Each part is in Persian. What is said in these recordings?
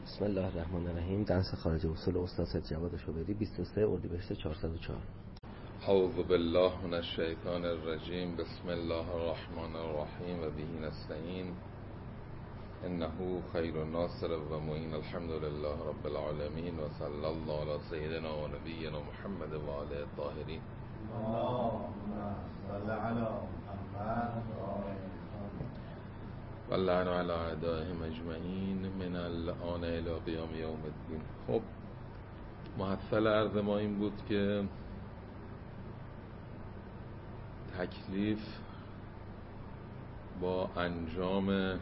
بسم الله الرحمن الرحیم. درس خارج اصول استاد سید جواد شوبری 23 اردیبهشت 404. اعوذ بالله من الشیطان الرجیم. بسم الله الرحمن الرحیم و به نستعین انه خیر ناصر و معین. الحمد لله رب العالمین و صلی الله علی سیدنا و نبینا محمد و آله الطاهرین. اللهم صل علی محمد و اللعن علی اعدائهم اجمعین من الان الی قیام یوم الدین. خب محصل عرض ما این بود که تکلیف با انجام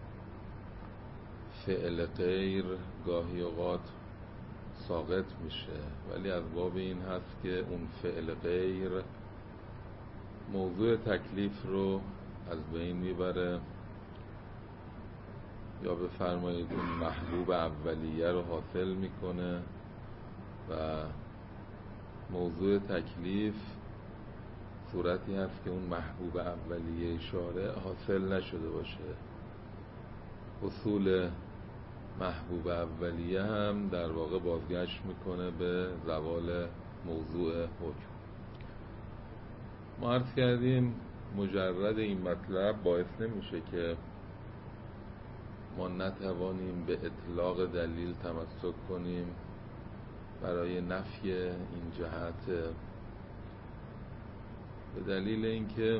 فعل غیر گاهی اوقات ساقط میشه، ولی از باب این هست که اون فعل غیر موضوع تکلیف رو از بین میبره، یا بفرمایید اون محبوب اولیه رو حاصل میکنه و موضوع تکلیف صورتی هست که اون محبوب اولیه شارع حاصل نشده باشه. اصول محبوب اولیه هم در واقع بازگشت میکنه به زوال موضوع حکم. ما عرض کردیم مجرد این مطلب باعث نمیشه که ما نتوانیم به اطلاق دلیل تمسک کنیم برای نفی این جهت، به دلیل اینکه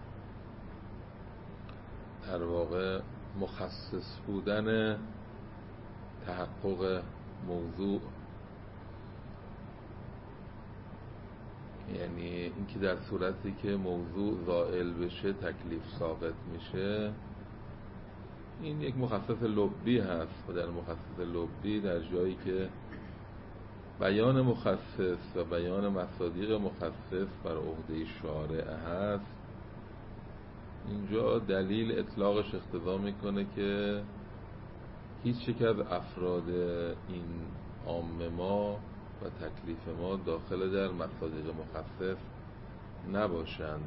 در واقع مخصص بودن تحقق موضوع، یعنی اینکه در صورتی که موضوع زائل بشه تکلیف ساقط میشه، این یک مخصص لبی هست و در مخصص لبی در جایی که بیان مخصص و بیان مصادیق مخصص بر عهده شارع هست، اینجا دلیل اطلاقش اقتضا میکنه که هیچ یک از افراد این عام ما و تکلیف ما داخل در مصادیق مخصص نباشند.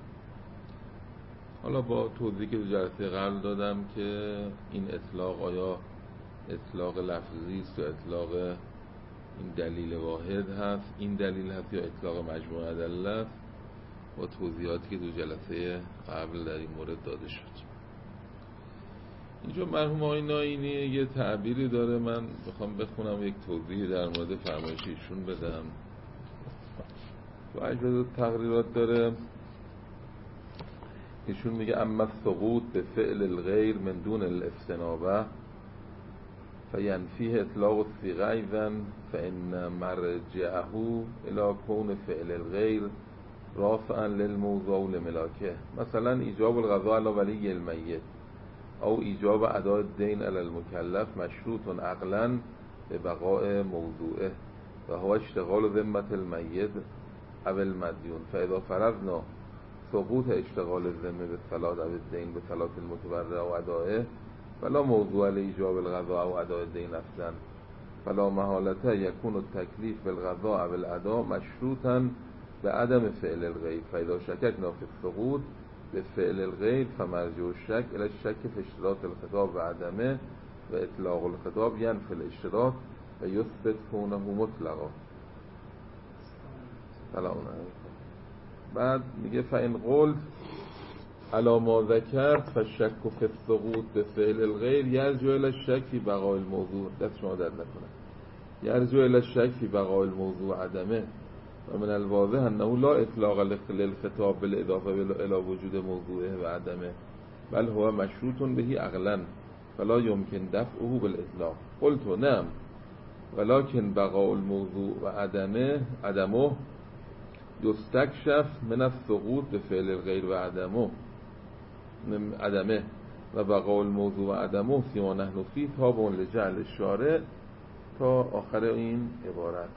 حالا با توضیحی که جلسه قبل دادم که این اطلاق آیا اطلاق لفظی است یا اطلاق این دلیل واحد هست، این دلیل هست، یا اطلاق مجموعه ادله است، با توضیحاتی که تو جلسه قبل در این مورد داده شد. اینجا مرحوم آقای ناینی یه تعبیری داره، من بخوام بخونم یک توضیح در مورد فرمایش ایشون بدم. تو اجازه تقریرات داره، ایشون میگه اما السقوط به فعل الغیر من دون الاستنابه فینفیه اطلاق الصیغه ایضا فان مرجعه الى کون فعل الغیر رافعا للموضوع لملاکه، مثلا ایجاب القضاء علی ولی المیت او ایجاب اداء الدین علی المکلف مشروط عقلا به بقاء موضوعه و هو اشتغال ذمة المیت او المدیون، فاذا فرضنا سقوط اشتغال الذمه بالصلاة او الدین بصلاة المتبرع و ادائه فلا موضوع لإیجاب القضاء او اداء الدین اصلا، فلا محالته یکون التکلیف بالقضاء او الاداء مشروطا به عدم فعل الغیر، فاذا شککنا فی السقوط به فعل الغیر فمرجع الشک الی الشک فی اشتراط الخطاب و عدمه و اطلاق الخطاب ینفی الاشتراط و یثبت کونه مطلقا. سلام علیکم. بعد میگه فإن قلت علی ما ذکرت فالشک فی السقوط به فعل الغیر یرجع الی الشک فی بقاء الموضوع، دست شما درد نکنه، یرجع الی الشک فی بقاء الموضوع عدمه و من الواضح انه لا اطلاق للخطاب بالاضافه الى وجود موضوعه و عدمه بل هو مشروط به عقلا فلا يمكن دفعه بالاطلاق. قلت نعم ولكن بقاء الموضوع و عدمه یستکشف من السقوط به فعل الغیر و عدمه و بقاء الموضوع و عدمه فیما نحن فیه تابع لجعل الشارع تا آخر این عبارت.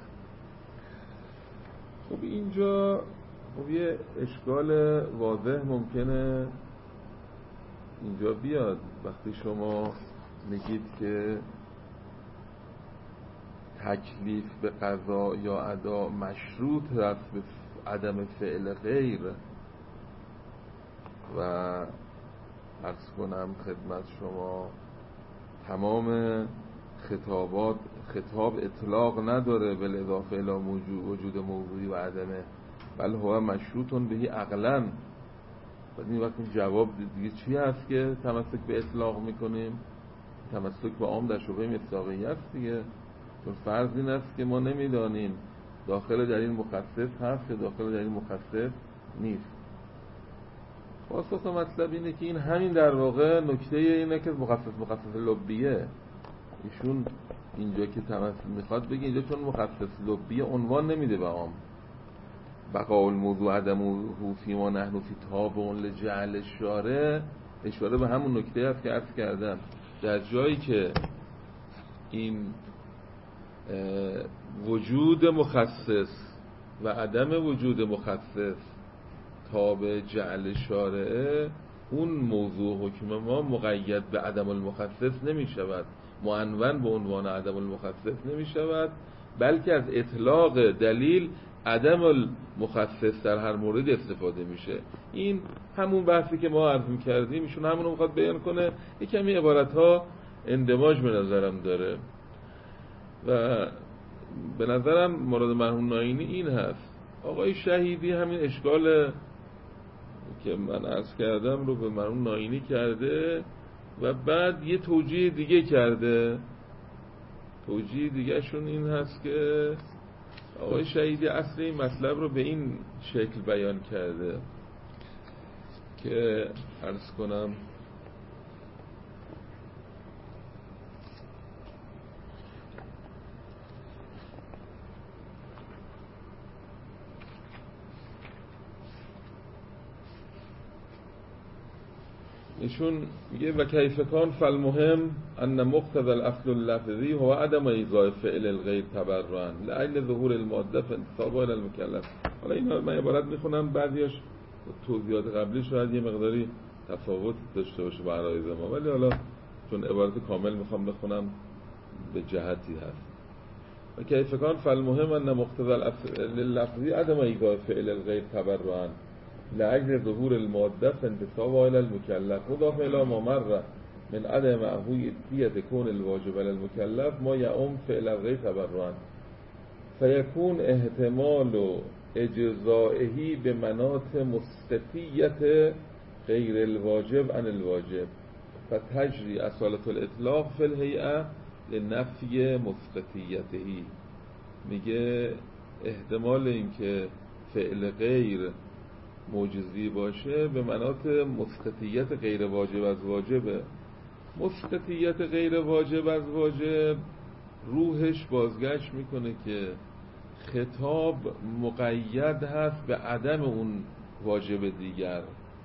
خب اینجا یه اشکال واضح ممکنه اینجا بیاد وقتی شما میگید که تکلیف به قضا یا ادا مشروط است به عدم فعل غیر، و عرض کنم خدمت شما تمام خطاب اطلاق نداره بالاضافه الی وجود موضوعی و عدمه، بل هو مشروطون بهی عقلاً. بعد این وقت جواب دیگه چی هست که تمسک به اطلاق میکنیم؟ تمسک به عام در شبهه مصداقیت دیگه. چون فرض این است که ما نمیدانیم داخل در این مخصص هست یا داخل در این مخصص نیست. پاسخ مطلب اینه که این همین در واقع نکته اینه که مخصص لبیه. ایشون اینجا که میخواد بگه اینجا چون مخصص لبیه عنوان نمیده به عام. بقاء الموضوع عدمه فیما نحن فی تابع لجعل الشارع، اشاره به همون نکته است که عرض کردم. در جایی که این وجود مخصص و عدم وجود مخصص تابع جعل شارعه، اون موضوع حکم ما مقید به عدم المخصص نمی شود، معنون به عنوان عدم المخصص نمی شود، بلکه از اطلاق دلیل عدم المخصص در هر مورد استفاده میشه. این همون بحثی که ما عرض می‌کردیم، ایشون همونو میخواد بیان کنه. یک کمی عبارت‌ها اندماج به نظرم داره و به نظرم مراد مرحوم ناینی این هست. آقای شهیدی همین اشکال که من عرض کردم رو به مرحوم ناینی کرده و بعد یه توجیه دیگه کرده. توجیه دیگه شون این هست که آقای شهیدی اصل این مطلب رو به این شکل بیان کرده که عرض کنم ایشون میگه و کیف کان فالمهم ان مقتضى الاصل اللفظی هو عدم ایضاح فعل الغیر تبرعا لاجل ظهور الماده في انتصاب الى المکلف. حالا این من عبارت میخونم، بعضیاش توضیحات قبلی شاید یه مقداری تفاوت داشته باشه با عرایض ما، ولی حالا چون عبارت کامل میخوام بخونم به جهتی هست. و کیف کان فالمهم ان مقتضى الاصل اللفظی عدم ایضاح فعل الغیر تبرعا لأجل ظهور المادة فانتصاب إلى المكلف مضاف إلى ما مر من عدم معهودية كون الواجب على المكلف ما يعم فعل الغير تبرعا فيكون احتمال اجزائه بمناط مسقطية غير الواجب عن الواجب فتجري أصالة الإطلاق في الهيئة لنفی مسقطیته. میگه احتمال اینکه فعل غیر موجزی باشه به مناط مسقطیت غیر واجب از واجبه. مسقطیت غیر واجب از واجب روحش بازگشت میکنه که خطاب مقید هست به عدم اون واجب دیگر.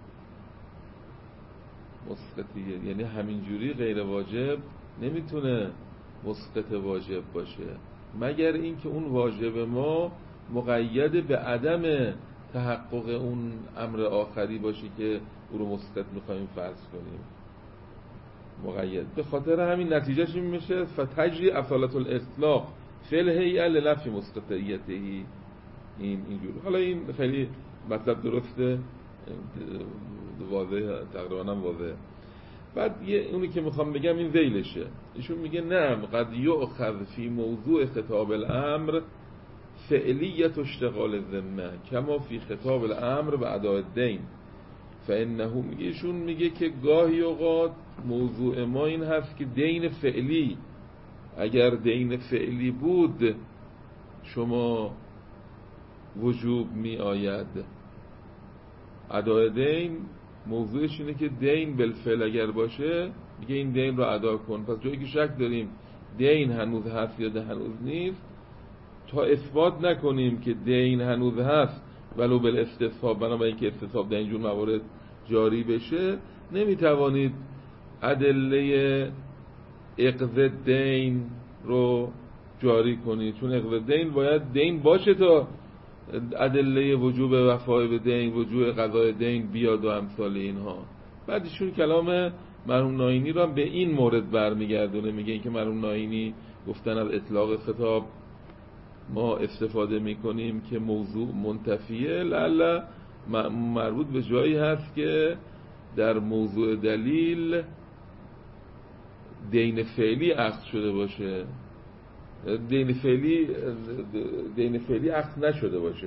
مسقطیت یعنی همینجوری غیر واجب نمیتونه مسقط واجب باشه مگر اینکه اون واجب ما مقید به عدم تحقق اون امر آخری باشه که او رو مسقط میخواییم فرض کنیم. مقید به خاطر همین نتیجهش این میشه فتجری اصالت الاطلاق فی الهیئه لنفی مسقطیته. اینجور. حالا این خیلی مطلب درسته، واضحه، تقریبا هم واضحه. بعد اونی که میخوام بگم این ذیلشه. ایشون میگه نعم قد یؤخذ فی موضوع خطاب الامر فعلیت اشتغال الذمه کما فی خطاب الامر و اداء الدین فانه میگه، ایشون میگه که گاهی اوقات موضوع ما این هست که دین فعلی، اگر دین فعلی بود شما وجوب می آید. اداء دین موضوعش اینه که دین بالفعل اگر باشه میگه این دین رو ادا کن. پس جایی که شک داریم دین هنوز هست یا هنوز نیست، تا اثبات نکنیم که دین هنوز هست ولو بالاستصحاب، بنابراین که استصحاب در اینجور موارد جاری بشه، نمیتوانید ادله اقضاء دین رو جاری کنید، چون اقضاء دین باید دین باشه تا ادله وجوب وفای به دین، وجوب قضای دین بیاد و امثال اینها. بعدشون کلام مرحوم ناینی رو هم به این مورد برمیگردونه، میگه این که مرحوم ناینی گفتن از اطلاق خطاب ما استفاده میکنیم که موضوع منتفیه، لعل مربوط به جایی هست که در موضوع دلیل دین فعلی اخذ شده باشه، دین فعلی اخذ نشده باشه.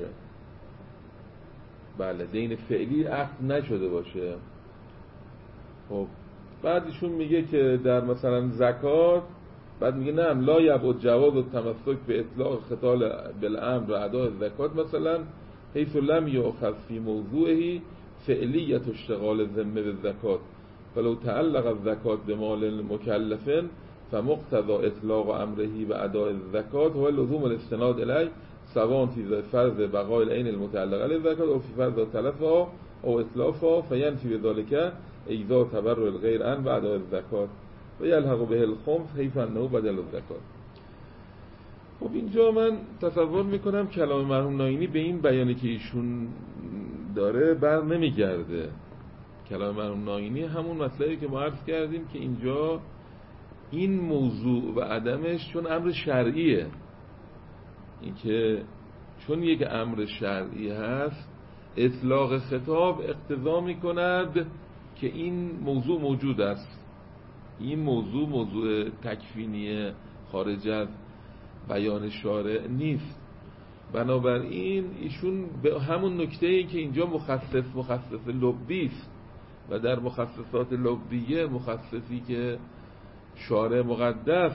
بله، دین فعلی اخذ نشده باشه. خب بعد ایشون میگه که در مثلا زکات، بعد میگه نه لا یبعد جواز و تمسک به اطلاق خطال بالامر و اداء زکات مثلا حیث لم یؤخذ فی موضوعه فعلیت اشتغال ذمه بالزکات فلو تعلق الزکات بمال مکلف فمقتضى اطلاق امره و اداء الزکات هو لزوم الاستناد الیه سواء فی فرض بقاء العین المتعلقه بالزکات او فی فرض تلفها او اتلافها فینفی بذلك ایذا تبرع الغیر عن و اداء الزکات و یلحق به الخمس حیث انه بدل الزکات. خب اینجا من تصور میکنم کلام مرحوم ناینی به این بیانی که ایشون داره بر نمیگرده. کلام مرحوم ناینی همون مطلبی که ما عرض کردیم که اینجا این موضوع و عدمش چون امر شرعیه، این که چون یک امر شرعی هست اطلاق خطاب اقتضا میکند که این موضوع موجود است. این موضوع تکفینی خارج از بیان شارع نیست. بنابراین ایشون به همون نکته‌ای که اینجا مخصص لبی است و در مخصصات لبیه مخصصی که شارع مقدس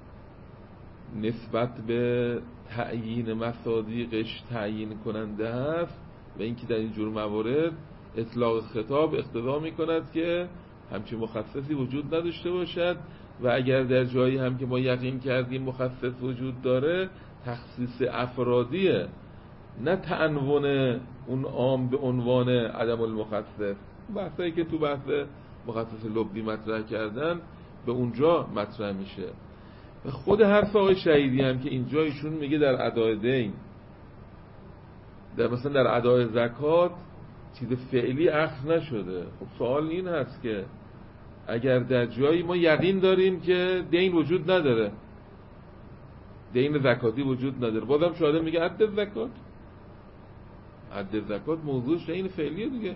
نسبت به تعیین مصادیقش تعیین کننده است و اینکه در این جور موارد اطلاق خطاب اقتضا می‌کند که همچین مخصصی وجود نداشته باشد و اگر در جایی هم که ما یقین کردیم مخصص وجود داره تخصیص افرادیه، نه تعنون اون عام به عنوان عدم المخصص. بحثایی که تو بحث مخصص لبی مطرح کردن به اونجا مطرح میشه. و خود حرف آقای شهیدی هم که اینجا ایشون میگه در ادای دین، در مثلا در ادای زکات چیز فعلی اخذ نشده. خب سوال این هست که اگر در جایی ما یقین داریم که دین وجود نداره، دین زکاتی وجود نداره، بازم شاهده میگه عد زکات، عد زکات موضوعش دین فعلیه دیگه.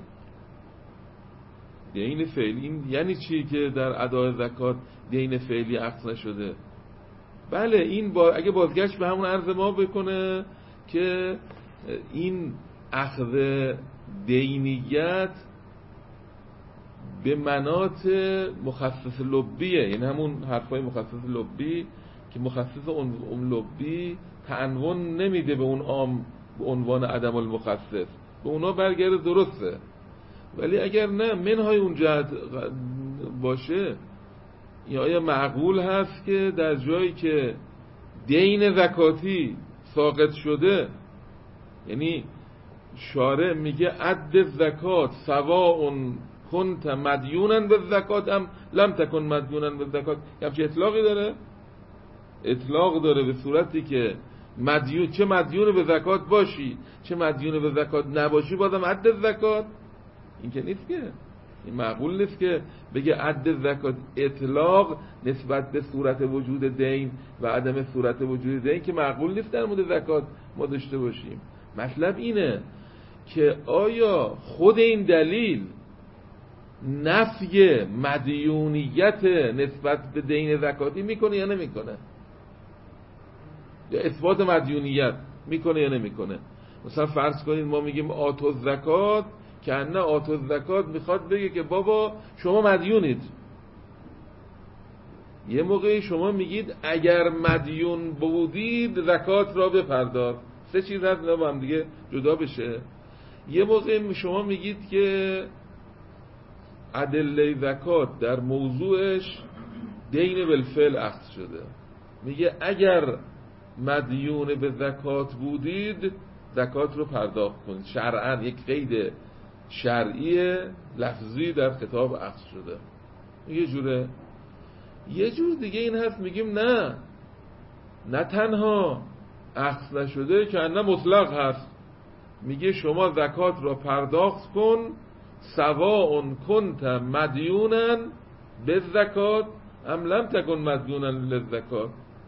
دین فعلی یعنی چی که در ادای زکات دین فعلی اخذ نشده؟ بله این اگه بازگشت به همون عرض ما بکنه که این اخذ دینیت به مناط مخصص لبیه، یعنی همون حرفای مخصص لبی که مخصص اون لبی تعنون نمیده به اون عام به عنوان عدم المخصص، به اونا برگرده درسته. ولی اگر نه منهای اون جهت باشه، یا آیا معقول هست که در جایی که دین زکاتی ساقط شده، یعنی شارع میگه عد زکات سواء کنت مدیونا بالزکات ام لم تکن مدیونا بالزکات، همچه اطلاقی داره؟ اطلاق داره به صورتی که چه مدیون به زکات باشی چه مدیون به زکات نباشی بازم عد زکات. این که نیست، که این معقول نیست که بگه عد زکات اطلاق نسبت به صورت وجود دین و عدم صورت وجود دین، که معقول نیست در مورد زکات ما داشته باشیم. مطلب اینه که آیا خود این دلیل نفی مدیونیت نسبت به دین زکاتی میکنه یا نمیکنه، یا اثبات مدیونیت میکنه یا نمیکنه؟ مثلا فرض کنید ما میگیم آتو زکات، که نه آتو زکات میخواد بگه که بابا شما مدیونید. یه موقعی شما میگید اگر مدیون بودید زکات را بپرداز، سه چیز هست با هم دیگه جدا بشه. یه موقع شما میگید که ادله زکات در موضوعش دین بالفعل اخذ شده، میگه اگر مدیون به زکات بودید زکات رو پرداخت کنید. شرعاً یک قید شرعی لفظی در خطاب اخذ شده. یه جوره. یه جور دیگه این هست میگیم نه تنها اخذ نشده که نه مطلق هست، میگه شما زکات را پرداخت کن سواء کنت مدیونا بالزکات ام لم تکن مدیونا للزکات.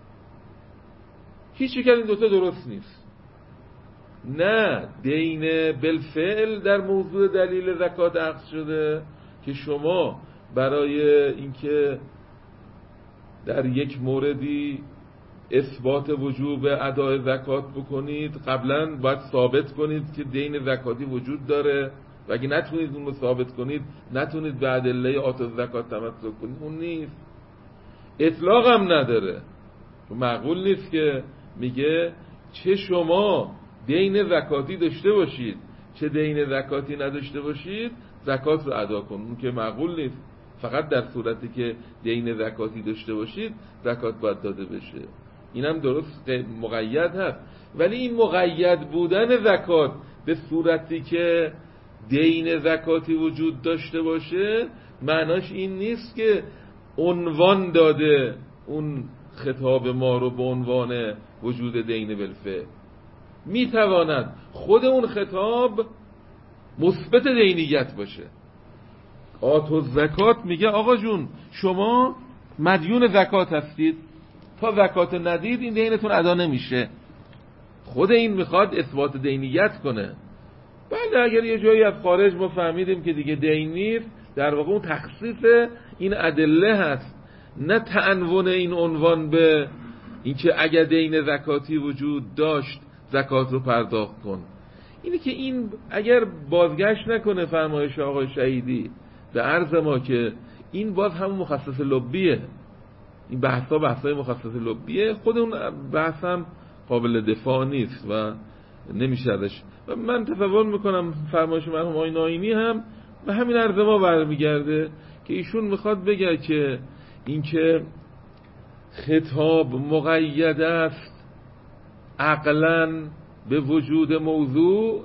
هیچ یک از این دوتا درست نیست. نه دین بالفعل در موضوع دلیل زکات اخذ شده که شما برای اینکه در یک موردی اثبات وجوب ادای زکات بکنید، قبلا باید ثابت کنید که دین زکاتی وجود داره و اگه نتونید اون رو ثابت کنید نتونید به ادله آتو زکات تمسک کنید. اون نیست. اطلاق هم نداره. معقول نیست که میگه چه شما دین زکاتی داشته باشید چه دین زکاتی نداشته باشید زکات رو ادا کن. اون که معقول نیست. فقط در صورتی که دین زکاتی داشته باشید زکات باید داده بشه. اینم درست مقید هست، ولی این مقید بودن زکات به صورتی که دین زکاتی وجود داشته باشه معناش این نیست که عنوان داده اون خطاب ما رو به عنوان وجود دین بالفعل. میتواند خود اون خطاب مثبت دینیت باشه. آتو زکات میگه آقا جون شما مدیون زکات هستید، تا زکات ندید این دینتون ادا نمیشه. خود این میخواد اثبات دینیت کنه. بله اگر یه جایی از خارج ما فهمیدیم که دیگه دین نیست، در واقع اون تخصیص این ادله هست، نه تعنون این عنوان به اینکه اگر دین زکاتی وجود داشت زکات رو پرداخت کن. اینه که این اگر بازگشت نکنه فرمایش آقای شهیدی به عرض ما که این باز همون مخصص لبیه، این بحثای مخصص لبیه، خود اون بحث هم قابل دفاع نیست و نمیشه ازش. و من تصور میکنم فرمایش مرحوم آقای ناینی هم به همین عرض ما برمیگرده که ایشون میخواد بگه که اینکه خطاب مقید است عقلاً به وجود موضوع،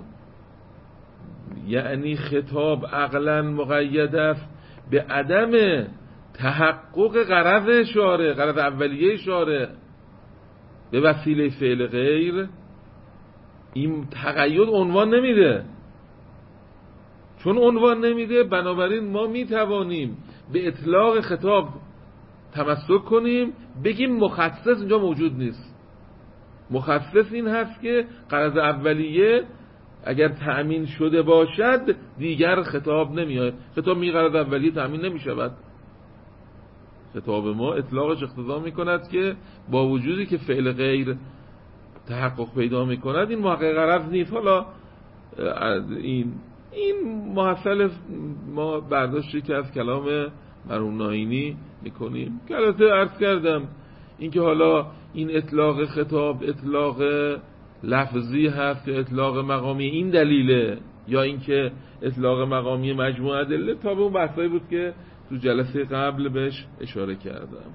یعنی خطاب عقلاً مقید است به عدم تحقق غرض شارع، غرض اولیه شارع به وسیله فعل غیر. این تقید عنوان نمیده. چون عنوان نمیده بنابراین ما میتوانیم به اطلاق خطاب تمسک کنیم، بگیم مخصص اینجا موجود نیست. مخصص این هست که غرض اولیه اگر تأمین شده باشد دیگر خطاب نمیاد. خطاب می غرض اولیه تأمین نمی شود. خطاب ما اطلاقش اقتضا می کند که با وجودی که فعل غیر تحقق پیدا می کند این محقق غرض نیست. حالا این محصل ما برداشتی که از کلام مرحوم ناینی میکنیم که البته عرض کردم اینکه حالا این اطلاق خطاب اطلاق لفظی هست یا اطلاق مقامی این دلیله یا اینکه اطلاق مقامی مجموعه ادله، تا به اون بحثایی بود که تو جلسه قبل بهش اشاره کردم.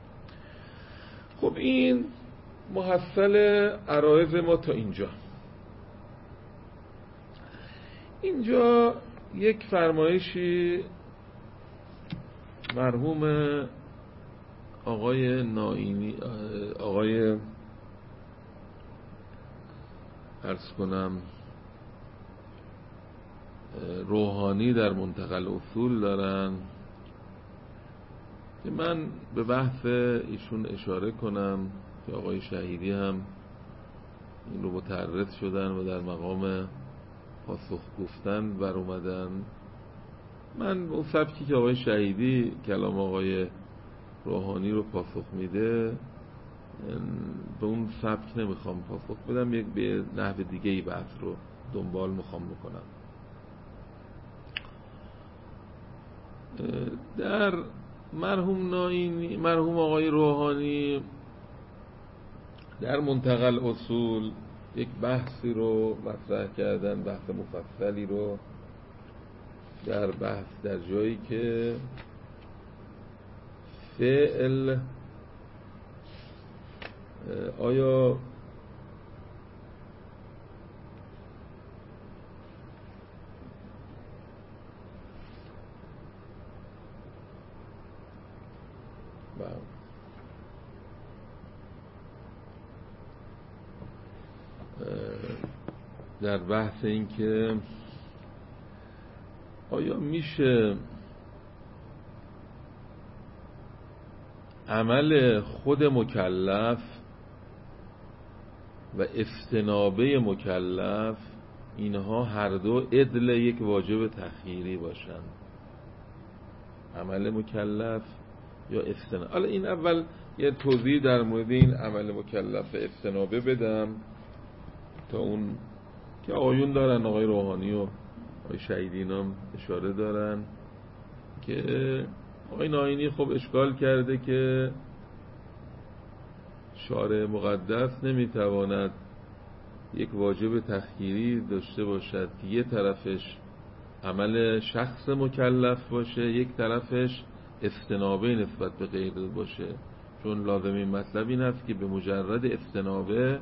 خب این محصل عرایض ما تا اینجا یک فرمایشی مرحوم آقای ناینی، آقای عرض کنم روحانی در منتقى الاصول دارن که من به بحث ایشون اشاره کنم که آقای شهیدی هم این رو متعرض شدن و در مقام پاسخ گفتن بر اومدن. من اون سبکی که آقای شهیدی کلام آقای روحانی رو پاسخ میده به اون سبک نمیخوام پاسخ بدم، یک به نحو دیگه ای بحث رو دنبال میخوام بکنم. در مرحوم آقای روحانی در منتقى الاصول یک بحثی رو مطرح کردن، بحث مفصلی رو در جایی که فعل آیا در بحث این که آیا میشه عمل خود مکلف و استنابه مکلف اینها هر دو عدل یک واجب تخییری باشند. عمل مکلف یا افتناب. حالا این اول یه توضیح در مورد این عمل مکلف افتنابه بدم تا اون که آقایون دارن، آقای روحانی و آقای شهیدی هم اشاره دارن که آقای ناینی خب اشکال کرده که شارع مقدس نمیتواند یک واجب تخییری داشته باشد که یه طرفش عمل شخص مکلف باشه، یک طرفش افتنابه نسبت به غیر باشه، چون لازم این مطلب این است که به مجرد افتنابه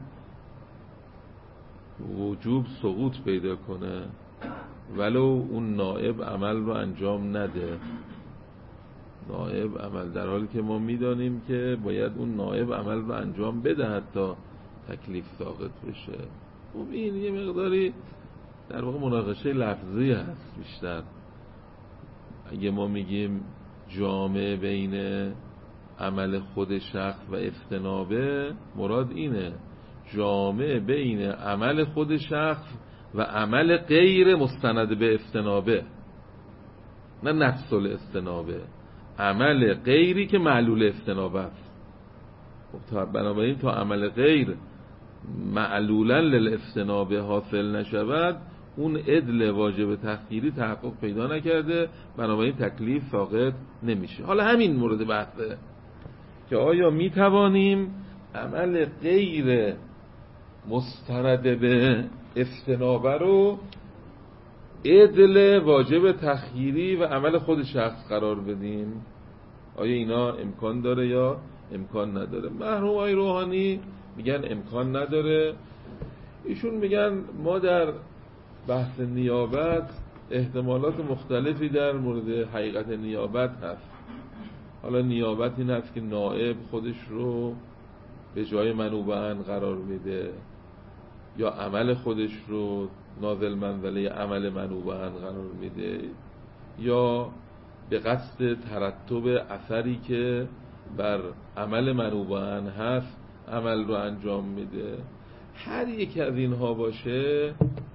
وجوب سقوط پیدا کنه ولو اون نائب عمل رو انجام نده. نائب عمل، در حالی که ما میدانیم که باید اون نائب عمل رو انجام بده حتی تکلیف ساقط بشه. خب این یه مقداری در واقع مناقشه لفظی هست بیشتر. اگه ما میگیم جامع بین عمل خود شخص و افتنابه، مراد اینه جامع بین عمل خود شخص و عمل غیر مستند به افتنابه، نه نفس الاستنابه، عمل غیری که معلول افتنابه است. خب بنابراین تا عمل غیر معلولا للافتنابه حاصل نشود، اون عدل واجب تخییری تحقق پیدا نکرده، بنابراین تکلیف ساقط نمیشه. حالا همین مورد بحثه که آیا میتوانیم عمل غیر مستند به افتنابه رو عدل واجب تخییری و عمل خود شخص قرار بدیم؟ آیا اینا امکان داره یا امکان نداره؟ مرحوم آقای روحانی میگن امکان نداره. ایشون میگن ما در بحث نیابت احتمالات مختلفی در مورد حقیقت نیابت هست. حالا نیابت این هست که نائب خودش رو به جای منوبه‌اً قرار میده، یا عمل خودش رو نازل منزله عمل منوبه‌اً قرار میده، یا به قصد ترتب اثری که بر عمل منوبه‌اً هست عمل رو انجام میده. هر یک از اینها باشه،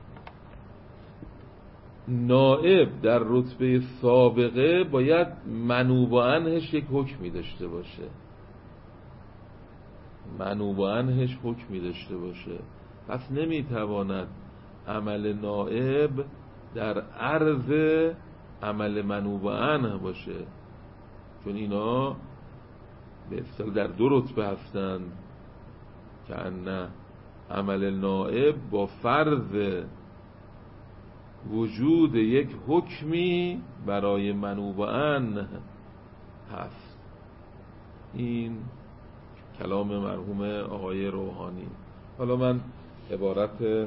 نائب در رتبه سابقه باید منوبه‌اًش یک حکمی داشته باشه، منوبه‌اًش حکمی داشته باشه. پس نمیتواند عمل نائب در عرض عمل منوبه‌اً باشه، چون اینا به اصطلاح در دو رتبه هستند که ان عمل نائب با فرض وجود یک حکمی برای منوبه‌اً هست. این کلام مرحوم آقای روحانی. حالا من عبارت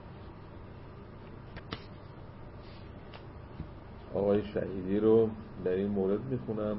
آقای شهیدی رو در این مورد میخونم.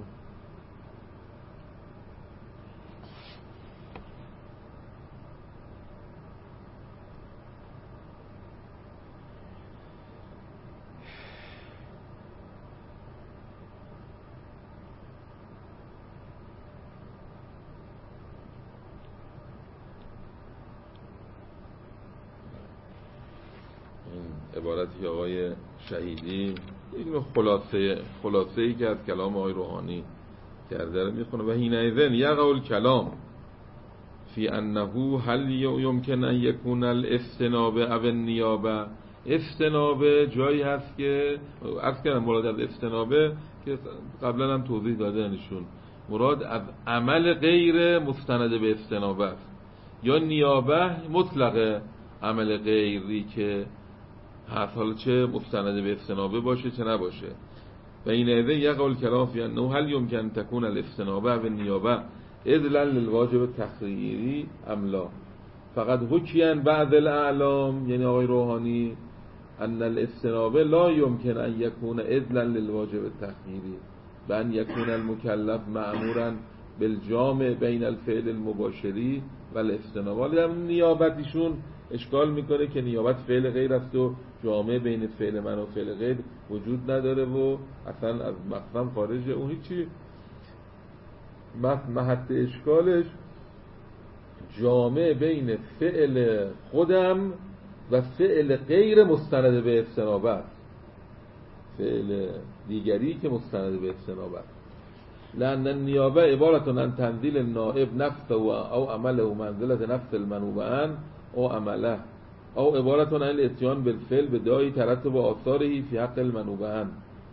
عبارتی آقای شهیدی یک خلاصه‌ای که از کلام آقای روحانی کرده رو میخونه. و حینئذ یقع الکلام فی انه هل یمکن ان یکون الافتنابه او النیابه. افتنابه جایی هست که عرض کردم مراد از افتنابه که قبلا هم توضیح داده نشون، مراد از عمل غیر مستند به افتنابه است، یا نیابه مطلق عمل غیری که حالا چه مستند به افتنابه باشه چه نباشه. و این ایده یقع الکلام فی انه هل یمکن تکون الافتنابه و النیابه عدلا للواجب تخییری ام لا. فقط حکیاً بعد الاعلام، یعنی آقای روحانی، ان الافتنابه لا یمکن ان یکون عدلا للواجب تخییری بان یکون المکلف مأمورا بالجامع بین الفعل المباشری و الافتنابه. ولی نیابتیشون اشکال میکنه که نیابت فعل غیر است و جامع بین فعل من و فعل غیر وجود نداره و اصلا از مقام خارجه. اون هیچی، محط اشکالش جامع بین فعل خودم و فعل غیر مستند به افتنابه است، فعل دیگری که مستند به افتنابه است. لأن النيابة عبارة عن تنزيل النائب نفسه أو عمله منزلة نفس المنوب عنه أو عمله، أو عبارة عن الاتيان بالفعل بداعي ترتب آثاره في حق المنوب عنه.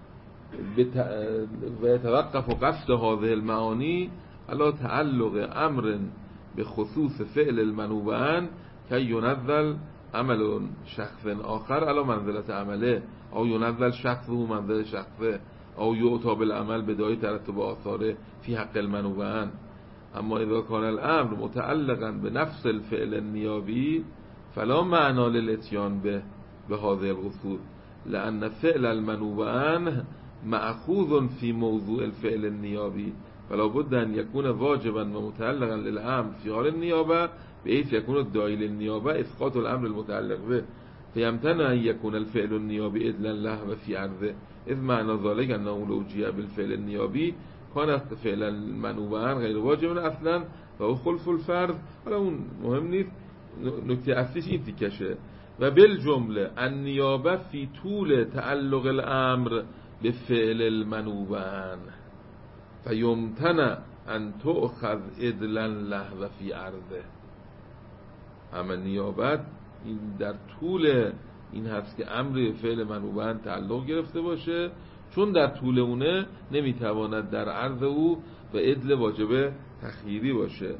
ويتوقف قصد هذه المعاني على تعلق أمر بخصوص فعل المنوب عنه كي ينزل عمل شخص آخر على منزلة عمله، أو ينزل شخصه منزل شخصه، أو يؤتى بالعمل بداعي ترتب آثاره في حق المنوب عنه. اما اذا كان الامر متعلقا بنفس الفعل النيابي فلا معنى للاتيان به هذه الأصول، لأن فعل المنوب عنه مأخوذ في موضوع الفعل النيابي، فلا بد أن يكون واجبا ومتعلقا للأمر في حال النيابة بحيث يكون الداعي للنيابة إسقاط الأمر المتعلق به، فيمتنع أن يكون الفعل النيابي إدلا له في عرضه، إذ معنى ذلك أنه لو جاء بالفعل النيابي كان فعل المنوب عنه غير واجب أصلا فهو خلف الفرض. ولا اون مهم نیست، نکته اصلیش این تیکشه. و بالجمله النیابه فی طول تعلق الامر به فعل المنوب عنه فیمتنع ان تؤخذ عدلا له فی عرضه. اما نیابت این در طول این هست که امر فعل منوب عنه تعلق گرفته باشه، چون در طول اونه نمیتواند در عرض او و عدل واجب تخییری باشه.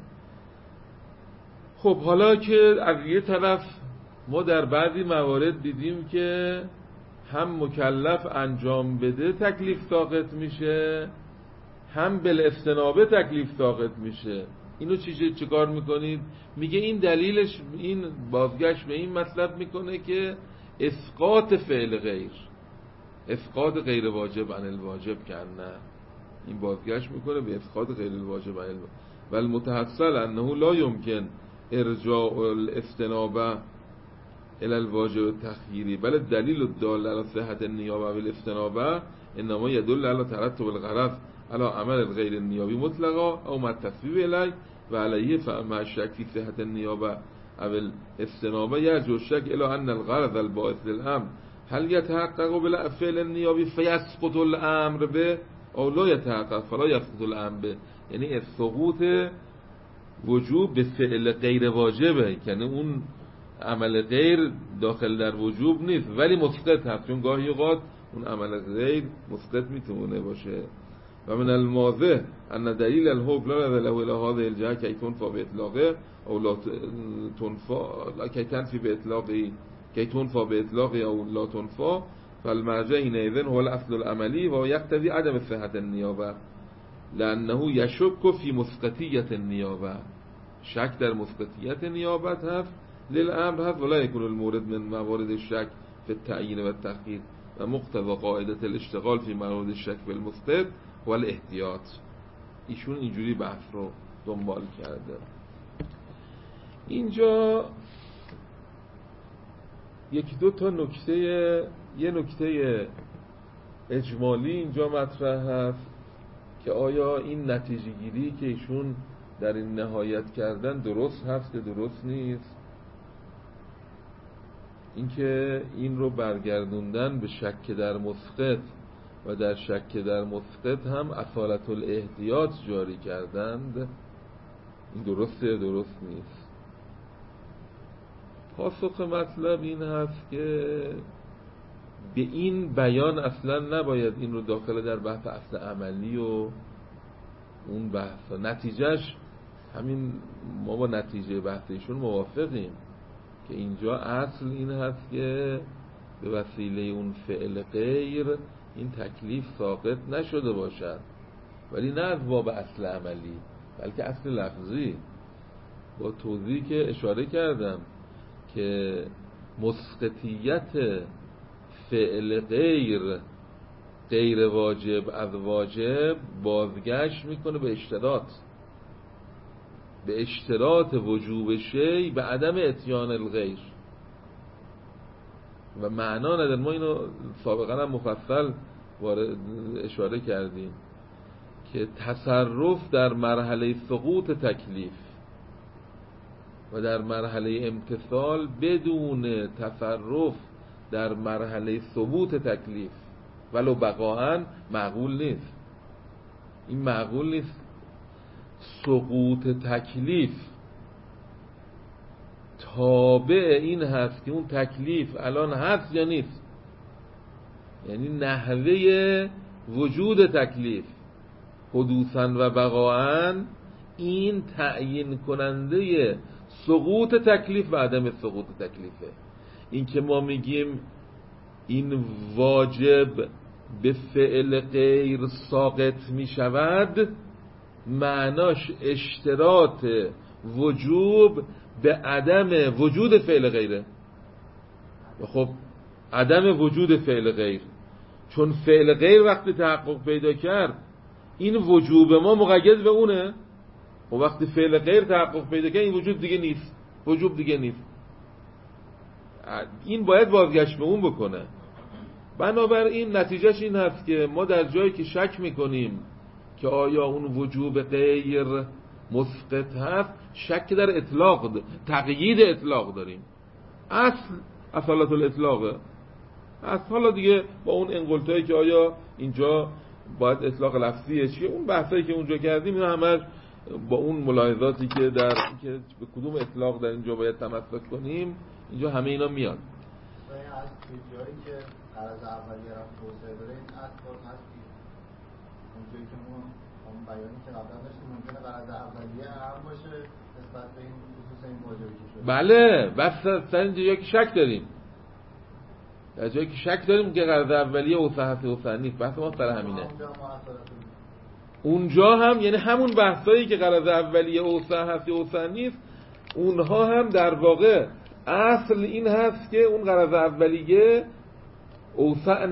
خب حالا که از یه طرف ما در بعضی موارد دیدیم که هم مکلف انجام بده تکلیف ساقط میشه، هم بالاستنابه تکلیف ساقط میشه. اینو چه کار میکنید؟ میگه این دلیلش، این بازگشت به این مطلب میکنه که اسقاط فعل غیر، اسقاط غیر واجب عن الواجب کنه، این بازگشت میکنه به اسقاط غیر الواجب عن الواجب. و المتحصل انه لا يمكن ارجاع الاستنابه الى الواجب التخییری بل الدلیل الدال على صحة النیابه بالاستنابه انما يدل على ترتب الغرض على عمل الغیر النیابی مطلقا او مع التصویب الیه و علیه فمع الشک فی صحة النیابه او الاستنابه یرجع الشک الى ان الغرض الباعث للامر هل يتحقق بالفعل النیابی فیسقط الامر به او لا يتحقق فلا يسقط الامر به. یعنی سقوط وجوب به فعل غیر واجبه، یعنی اون عمل غیر داخل در وجوب نیست ولی مسقط هست، چون گاهی اوقات اون عمل غیر مسقط میتونه باشه. و من المواضح ان دلیل الحکم لا له الى هذه الجهه کی تنفى باطلاقه او لا تنفى کی تنفی باطلاقه کی تنفى باطلاقه او لا تنفى فالمرجع حينئذ هو الاصل العملی و یقتضی عدم صحة النیابه لانه یشک فی مسقطیت النیابه، شک در مسقطیت نیابت هست للامر هست ولا يكون المورد من موارد الشك في التعیین و التخییر و مقتضى قاعده الاشتغال في موارد الشك بالمسقط و الاحتیاط. ایشون اینجوری بحث رو دنبال کرده. اینجا یکی دو تا نکته، یه نکته اجمالی اینجا مطرح هست که آیا این نتیجه گیری که ایشون در این نهایت کردن درست هست یا درست نیست. اینکه این رو برگردوندن به شک در مسقط و در شک در مسقط هم اصالت الاحتیاط جاری کردند، این درسته درست نیست. پاسخ مطلب این هست که به این بیان اصلا نباید این رو داخل در بحث اصل عملی و اون بحث نتیجهش همین. ما با نتیجه بحثشون موافقیم که اینجا اصل این هست که به وسیله اون فعل غیر این تکلیف ساقط نشده باشد، ولی نه از باب اصل عملی بلکه اصل لفظی. با توضیح که اشاره کردم که مسقطیت فعل غیر واجب از واجب بازگشت میکنه به اشتراط وجوب شی به عدم اتیان الغیر و معنا نداره. ما اینو سابقا هم مفصل اشاره کردیم که تصرف در مرحله سقوط تکلیف و در مرحله امتثال بدون تصرف در مرحله ثبوت تکلیف ولو بقاهن معقول نیست. این معقول نیست سقوط تکلیف تابع این هست که اون تکلیف الان هست یا نیست. یعنی نحوه وجود تکلیف حدوثاً و بقاءً این تعیین کننده سقوط تکلیف و عدم سقوط تکلیفه. این که ما میگیم این واجب به فعل غیر ساقط میشود، معناش اشتراط وجوب به عدم وجود فعل غیره. خب عدم وجود فعل غیر، چون فعل غیر وقتی تحقق پیدا کرد این وجوب ما مقید به اونه، و وقتی فعل غیر تحقق پیدا کرد این وجود دیگه نیست، وجوب دیگه نیست. این باید بازگشت به اون بکنه. بنابراین نتیجهش این هست که ما در جایی که شک میکنیم که آیا اون وجوب غیر مسقط هست، شک در اطلاق تقیید اطلاق داریم. اصالت الاطلاقه. حالا دیگه با اون انقلتایی که آیا اینجا باید اطلاق لفظیه چیه، اون بحثایی که اونجا کردیم اینا همش با اون ملاحظاتی که که به کدوم اطلاق در اینجا باید تمسک کنیم، اینجا همه اینا میاد. از جایی که غرض اولیه را توسعه داره این اصل هستی اونجایی که ما اون بیانی که قبلا داشتیم ممکنه غرض اولیه هم باشه نسبت به این خصوص این واجبی که شده. بله، بس سر اینجا که شک داریم، در جایی که شک داریم که غرض اولیه اوصحت اوصح نیست، بحث ما سر همینه. اونجا هم یعنی همون بحثایی که غرض اولیه اوصحت اوصح نیست، اونها هم در واقع اصل این هست که اون غرض اولیه اوصح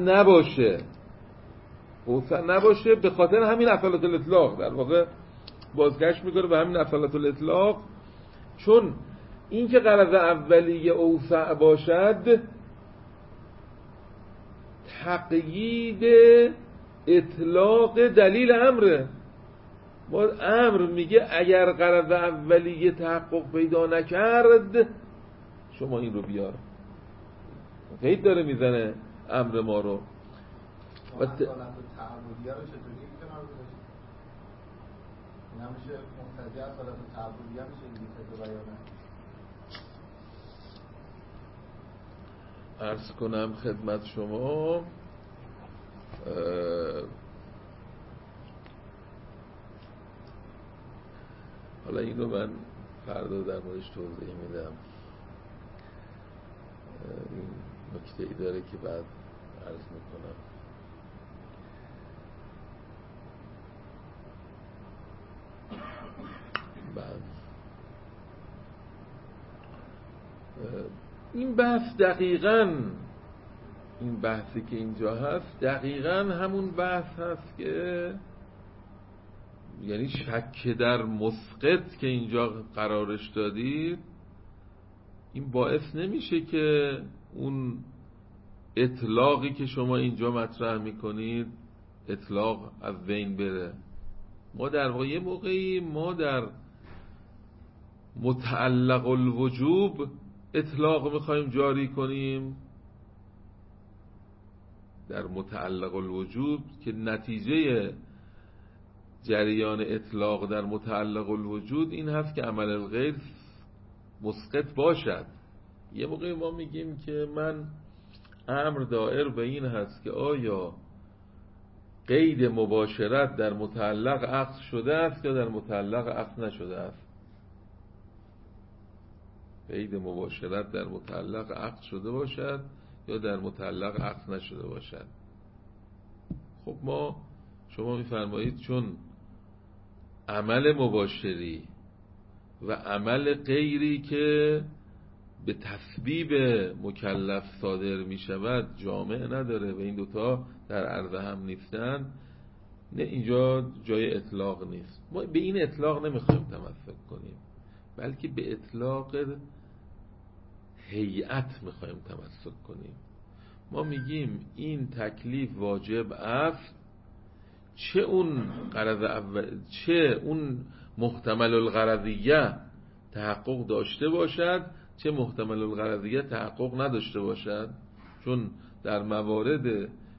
نباشه، به خاطر همین اصالت الاطلاق در واقع بازگشت میکنه به همین اصالت الاطلاق. چون این که غرض اولیه اوصح باشد تقیید اطلاق دلیل امره. ما امر میگه اگر غرض اولیه تحقق پیدا نکرد شما این رو بیار، قید داره میزنه امر ما رو. و اصالت تعبدیه رو چطوری کنار گذاشت؟ این همیشه مقتضی اصالت تعبدیه میشه این بیسه بیانه. عرض کنم خدمت شما حالا این رو من فردا در موردش توضیح میدم. این نکته ای داره که بعد عرض میکنم. این بحث دقیقاً این بحثی که اینجا هست دقیقاً همون بحث هست که یعنی شک در مسقط که اینجا قرارش دادید، این باعث نمیشه که اون اطلاقی که شما اینجا مطرح میکنید اطلاق از بین بره. ما در واقع یه موقعی ما در متعلق الوجوب اطلاق میخوایم جاری کنیم، در متعلق الوجوب که نتیجه جریان اطلاق در متعلق الوجود این هست که عمل الغیر مسقط باشد. یه موقعی ما میگیم که من امر دائر به این هست که آیا قید مباشرت در متعلق عقد شده است یا در متعلق عقد نشده است. قید مباشرت در متعلق عقد شده باشد یا در متعلق عقد نشده باشد. خب شما میفرمایید چون عمل مباشری و عمل غیری که به تسبیب مکلف صادر می شود جامع نداره و این دوتا در عرض هم نیستن، نه اینجا جای اطلاق نیست. ما به این اطلاق نمیخوایم تمسک کنیم، بلکه به اطلاق هیئت میخوایم تمسک کنیم. ما میگیم این تکلیف واجب است، چه اون غرض اول چه اون محتمل الغرضیه تحقق داشته باشد چه محتمل الغرضیه تحقق نداشته باشد. چون در موارد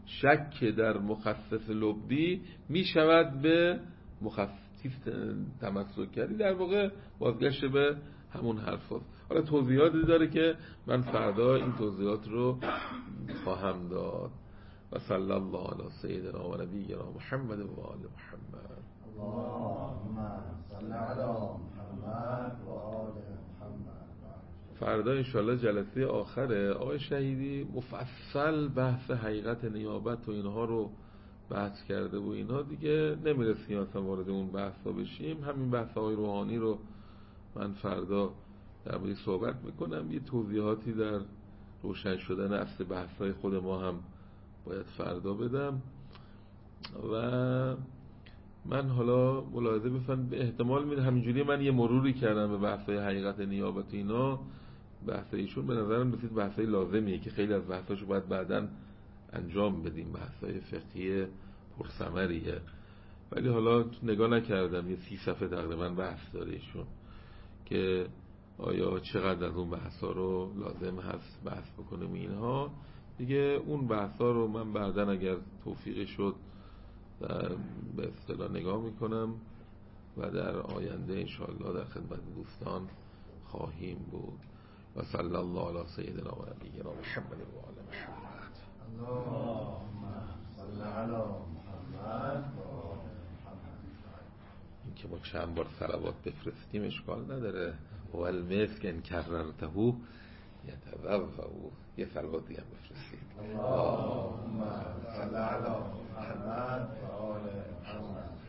شک در مخصص لبدی می شود به مخصص تمسک کردی، در واقع بازگشت به همون حرف هست. حالا توضیحاتی داره که من فردا این توضیحات رو خواهم داد. و صلی الله علی سیدنا و نبینا محمد و آل محمد. اللهم صل علی محمد و آل محمد. فردا انشالله جلسه آخره آقای شهیدی مفصل بحث حقیقت نیابت و اینها رو بحث کرده و اینها دیگه نمیرسیم اصلا وارد اون بحثا بشیم. همین بحث‌های روحانی رو من فردا در موردش صحبت میکنم. یه توضیحاتی در روشن شدن اصل بحث‌های خود ما هم باید فردا بدم. و من حالا ملاحظه بفرمایید، به احتمال میده همینجوری من یه مروری کردم به بحث‌های حقیقت نیابت اینا. بحثایشون به نظرم رسید بحثای لازمیه که خیلی از بحثاشو باید بعداً انجام بدیم، بحثای فقهی پرثمریه، ولی حالا نگاه نکردم. یه 30 صفحه تقریبا بحث داره ایشون که آیا چقدر از اون بحثا رو لازم هست بحث بکنیم اینها دیگه. اون بحثا رو من بعداً اگر توفیقی شد به اصطلاح نگاه میکنم و در آینده انشاءالله در خدمت دوستان خواهیم بود. و صلی الله علی سیدنا و نبینا محمد و آل محمد. اللهم صل علی محمد و آل محمد. این که ما چند بار صلوات بفرستیم اشکال نداره. و المسک ان کررته یتوضأ. یه صلوات دیگه هم بفرستید. اللهم صل علی محمد و آل محمد.